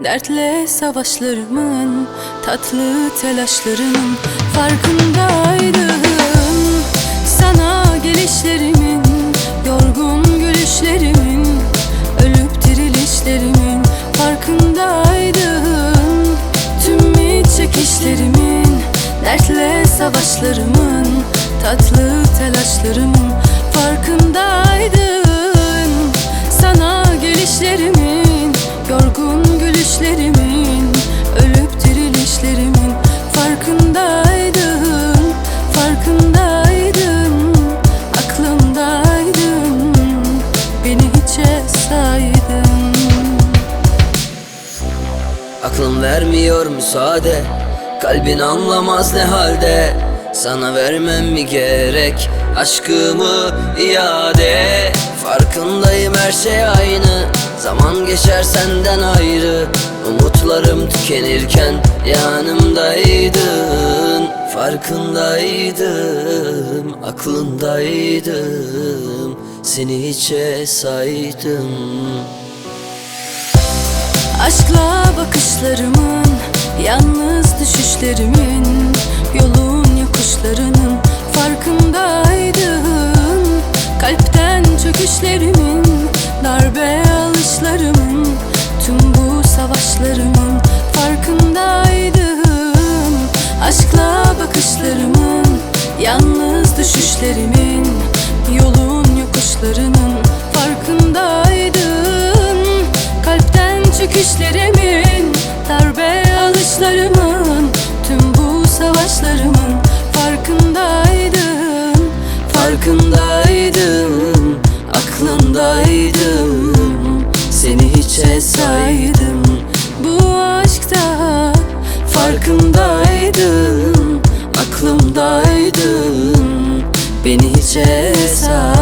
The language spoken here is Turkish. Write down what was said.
Dertle savaşlarımın, tatlı telaşlarımın farkındaydım. Sana gelişlerimin, yorgun gülüşlerimin, ölüp dirilişlerimin farkındaydım. Tüm iç çekişlerimin, dertle savaşlarımın, tatlı telaşlarımın farkındaydım. Sana gelişlerimin, yorgun gülüşlerimin, ölüp dirilişlerimin farkındaydım. Farkındaydım, aklımdaydım, beni hiçe saydın. Aklım vermiyor müsaade, kalbin anlamaz ne halde. Sana vermem mi gerek aşkımı iade? Farkındayım her şey aynı, zaman geçer senden ayrı. Umutlarım tükenirken yanımdaydın. Farkındaydım, aklındaydım, seni hiçe saydım. Aşkla bakışlarımın, yalnız düşüşlerimin, yolun yokuşlarının farkındaydın. Kalpten çöküşlerimin, darbe alışlarımın, tüm bu savaşlarımın farkındaydım. Aşkla bakışlarımın, yalnız düşüşlerimin, yolun yokuşlarının farkındaydın. Kalpten çöküşlerimin, darbe alışlarımın, tüm bu savaşlarımın farkındaydım. Farkındaydım, aklındaydım, seni hiçe saydım. Bu aşkta farkındaydım, aklımdaydım, beni hiçe saydım.